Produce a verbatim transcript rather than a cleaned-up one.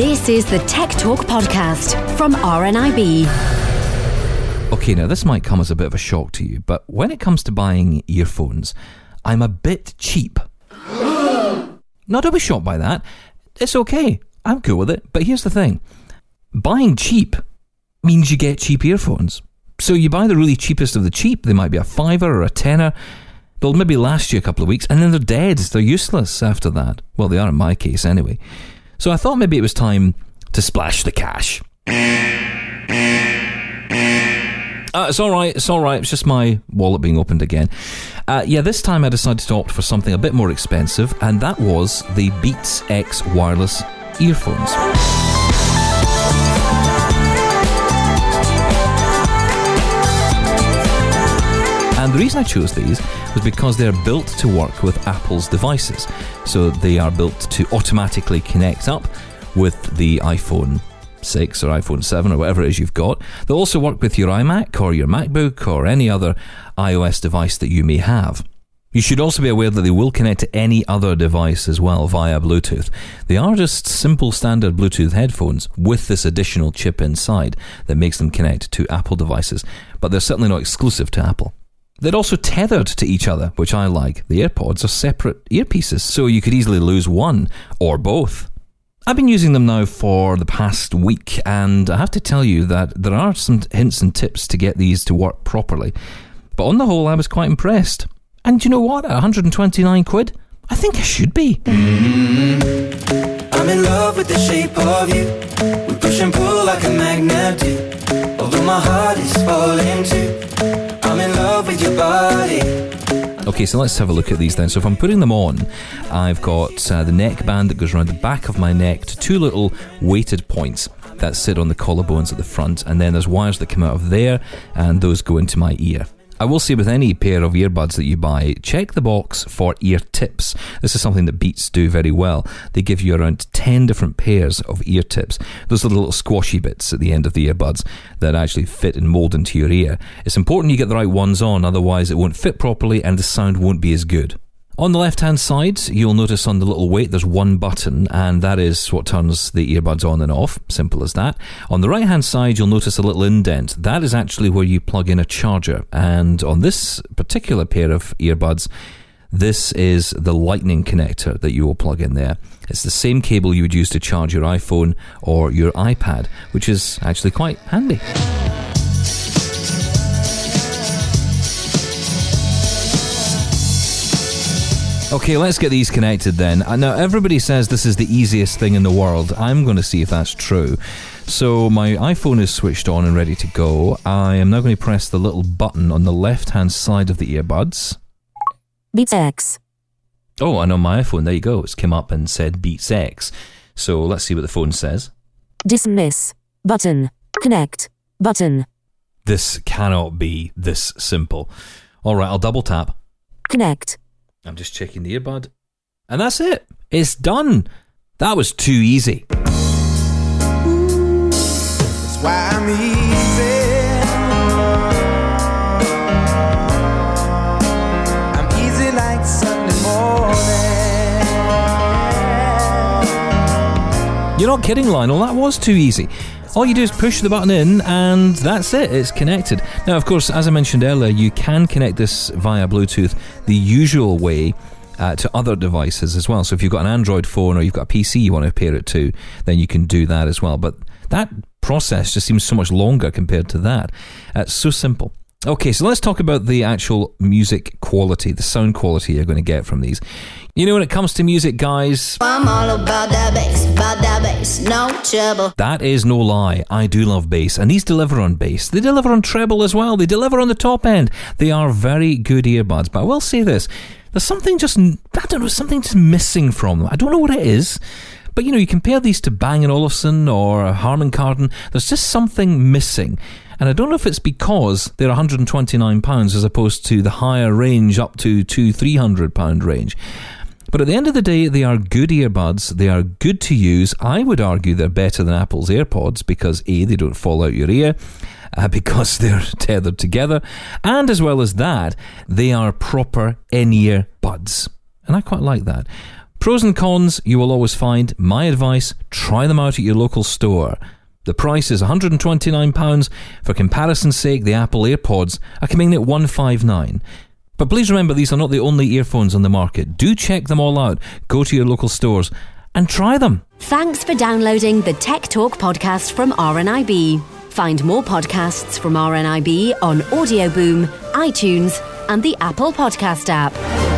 This is the Tech Talk Podcast from R N I B. Okay, now this might come as a bit of a shock to you, but when it comes to buying earphones, I'm a bit cheap. Not don't be shocked by that. It's okay. I'm cool with it. But here's the thing. Buying cheap means you get cheap earphones. So you buy the really cheapest of the cheap. They might be a fiver or a tenner. They'll maybe last you a couple of weeks, and then they're dead. They're useless after that. Well, they are in my case anyway. So I thought maybe it was time to splash the cash. Uh, it's all right, it's all right. It's just my wallet being opened again. Uh, yeah, this time I decided to opt for something a bit more expensive, and that was the Beats X wireless earphones. And the reason I chose these was because they're built to work with Apple's devices. So they are built to automatically connect up with the iPhone six or iPhone seven or whatever it is you've got. They'll also work with your iMac or your MacBook or any other iOS device that you may have. You should also be aware that they will connect to any other device as well via Bluetooth. They are just simple standard Bluetooth headphones with this additional chip inside that makes them connect to Apple devices, but they're certainly not exclusive to Apple. They're also tethered to each other, which I like. The AirPods are separate earpieces, so you could easily lose one or both. I've been using them now for the past week, and I have to tell you that there are some hints and tips to get these to work properly. But on the whole, I was quite impressed. And you know what? At one hundred twenty-nine quid, I think I should be. Mm-hmm. I'm in love with the shape of you. We push and pull like a magnet do. Although my heart is falling too. I'm in love with your body. Okay, so let's have a look at these then. So if I'm putting them on, I've got uh, the neckband that goes around the back of my neck to two little weighted points that sit on the collarbones at the front, and then there's wires that come out of there, and those go into my ear. I will say with any pair of earbuds that you buy, check the box for ear tips. This is something that Beats do very well. They give you around ten different pairs of ear tips. Those are the little squashy bits at the end of the earbuds that actually fit and mould into your ear. It's important you get the right ones on, otherwise it won't fit properly and the sound won't be as good. On the left-hand side, you'll notice on the little weight there's one button, and that is what turns the earbuds on and off. Simple as that. On the right-hand side, you'll notice a little indent. That is actually where you plug in a charger. And on this particular pair of earbuds, this is the lightning connector that you will plug in there. It's the same cable you would use to charge your iPhone or your iPad, which is actually quite handy. Okay, let's get these connected then. Now, everybody says this is the easiest thing in the world. I'm going to see if that's true. So my iPhone is switched on and ready to go. I am now going to press the little button on the left-hand side of the earbuds. Beats X. Oh, and on my iPhone, there you go. It's come up and said Beats X. So let's see what the phone says. Dismiss. Button. Connect. Button. This cannot be this simple. All right, I'll double tap. Connect. I'm just checking the earbud. And that's it. It's done. That was too easy. That's why I'm easy. I'm easy like Sunday morning. You're not kidding, Lionel. That was too easy. All you do is push the button in and that's it, it's connected. Now, of course, as I mentioned earlier, you can connect this via Bluetooth the usual way uh, to other devices as well. So if you've got an Android phone or you've got a P C you want to pair it to, then you can do that as well. But that process just seems so much longer compared to that. Uh, it's so simple. Okay, so let's talk about the actual music quality, the sound quality you're going to get from these. You know, when it comes to music, guys, I'm all about that bass, about that bass, no trouble. That is no lie. I do love bass, and these deliver on bass. They deliver on treble as well. They deliver on the top end. They are very good earbuds, but I will say this. There's something just, I don't know, something just missing from them. I don't know what it is. But, you know, you compare these to Bang and Olufsen or Harman Kardon, there's just something missing. And I don't know if it's because they're one hundred twenty-nine pounds as opposed to the higher range up to two hundred, three hundred pounds range. But at the end of the day, they are good earbuds. They are good to use. I would argue they're better than Apple's AirPods because A, they don't fall out your ear, uh, because they're tethered together. And as well as that, they are proper in-ear buds. And I quite like that. Pros and cons you will always find. My advice, try them out at your local store. The price is one hundred twenty-nine pounds. For comparison's sake, the Apple AirPods are coming in at one hundred fifty-nine pounds. But please remember, these are not the only earphones on the market. Do check them all out. Go to your local stores and try them. Thanks for downloading the Tech Talk podcast from R N I B. Find more podcasts from R N I B on Audio Boom, iTunes, and the Apple Podcast app.